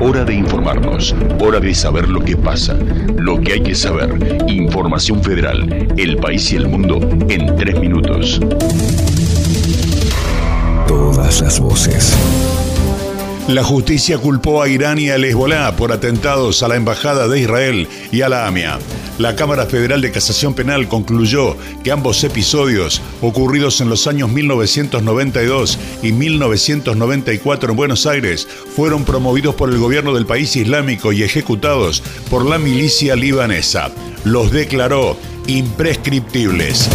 Hora de informarnos, hora de saber lo que pasa, lo que hay que saber. Información Federal, el país y el mundo en 3 minutos. Todas las voces. La justicia culpó a Irán y a Hezbolá por atentados a la Embajada de Israel y a la AMIA. La Cámara Federal de Casación Penal concluyó que ambos episodios, ocurridos en los años 1992 y 1994 en Buenos Aires, fueron promovidos por el gobierno del país islámico y ejecutados por la milicia libanesa. Los declaró imprescriptibles.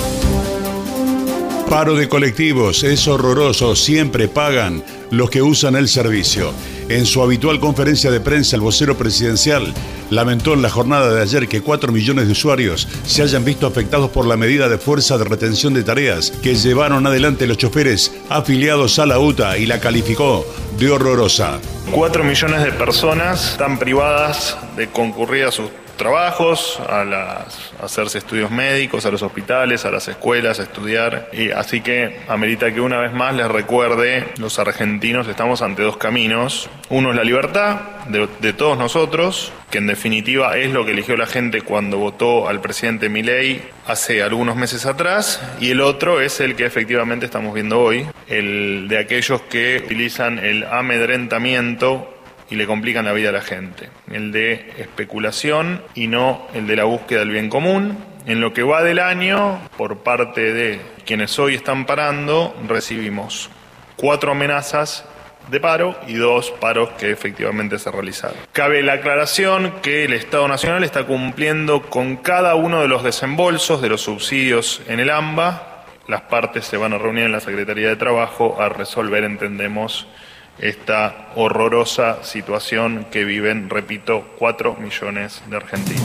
Paro de colectivos, es horroroso, siempre pagan los que usan el servicio. En su habitual conferencia de prensa, el vocero presidencial lamentó en la jornada de ayer que 4 millones de usuarios se hayan visto afectados por la medida de fuerza de retención de tareas que llevaron adelante los choferes afiliados a la UTA y la calificó de horrorosa. 4 millones de personas están privadas de concurrir a sus trabajos, a hacerse estudios médicos, a los hospitales, a las escuelas, a estudiar. Y así que amerita que una vez más les recuerde, los argentinos estamos ante 2 caminos. Uno es la libertad de todos nosotros, que en definitiva es lo que eligió la gente cuando votó al presidente Milei hace algunos meses atrás, y el otro es el que efectivamente estamos viendo hoy, el de aquellos que utilizan el amedrentamiento y le complican la vida a la gente, el de especulación y no el de la búsqueda del bien común. En lo que va del año, por parte de quienes hoy están parando, recibimos 4 amenazas de paro y 2 paros que efectivamente se realizaron. Cabe la aclaración que el Estado Nacional está cumpliendo con cada uno de los desembolsos de los subsidios en el AMBA. Las partes se van a reunir en la Secretaría de Trabajo a resolver, entendemos, esta horrorosa situación que viven, repito, 4 millones de argentinos.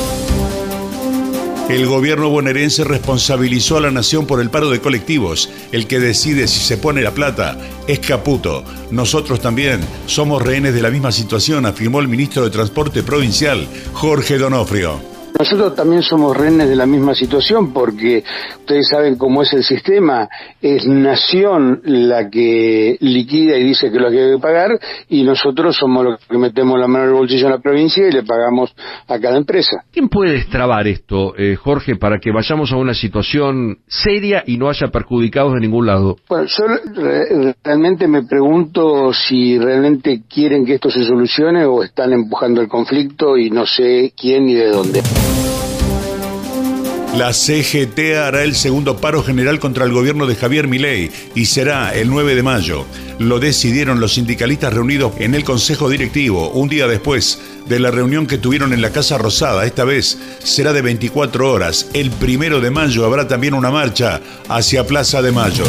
El gobierno bonaerense responsabilizó a la nación por el paro de colectivos. El que decide si se pone la plata es Caputo. Nosotros también somos rehenes de la misma situación, afirmó el ministro de Transporte provincial, Jorge Donofrio. Nosotros también somos rehenes de la misma situación porque ustedes saben cómo es el sistema, es Nación la que liquida y dice que lo que hay que pagar y nosotros somos los que metemos la mano en el bolsillo en la provincia y le pagamos a cada empresa. ¿Quién puede destrabar esto, Jorge, para que vayamos a una situación seria y no haya perjudicados de ningún lado? Bueno, yo realmente me pregunto si realmente quieren que esto se solucione o están empujando el conflicto y no sé quién ni de dónde. La CGT hará el segundo paro general contra el gobierno de Javier Milei y será el 9 de mayo. Lo decidieron los sindicalistas reunidos en el Consejo Directivo, un día después de la reunión que tuvieron en la Casa Rosada. Esta vez será de 24 horas. El 1 de mayo habrá también una marcha hacia Plaza de Mayo.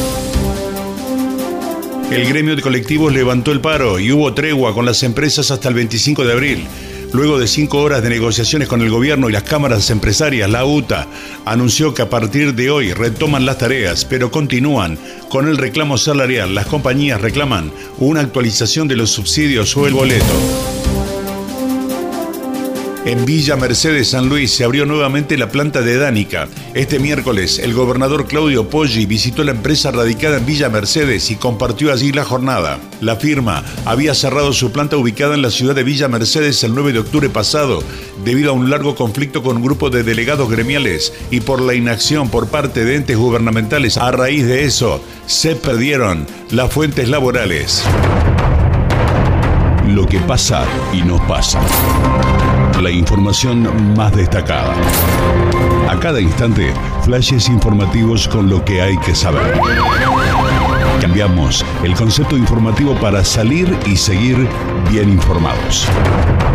El gremio de colectivos levantó el paro y hubo tregua con las empresas hasta el 25 de abril. Luego de 5 horas de negociaciones con el gobierno y las cámaras empresarias, la UTA anunció que a partir de hoy retoman las tareas, pero continúan con el reclamo salarial. Las compañías reclaman una actualización de los subsidios o el boleto. En Villa Mercedes, San Luis, se abrió nuevamente la planta de Danica. Este miércoles, el gobernador Claudio Poggi visitó la empresa radicada en Villa Mercedes y compartió allí la jornada. La firma había cerrado su planta ubicada en la ciudad de Villa Mercedes el 9 de octubre pasado, debido a un largo conflicto con un grupo de delegados gremiales y por la inacción por parte de entes gubernamentales. A raíz de eso, se perdieron las fuentes laborales. Lo que pasa y no pasa. La información más destacada. A cada instante, flashes informativos con lo que hay que saber. Cambiamos el concepto informativo para salir y seguir bien informados.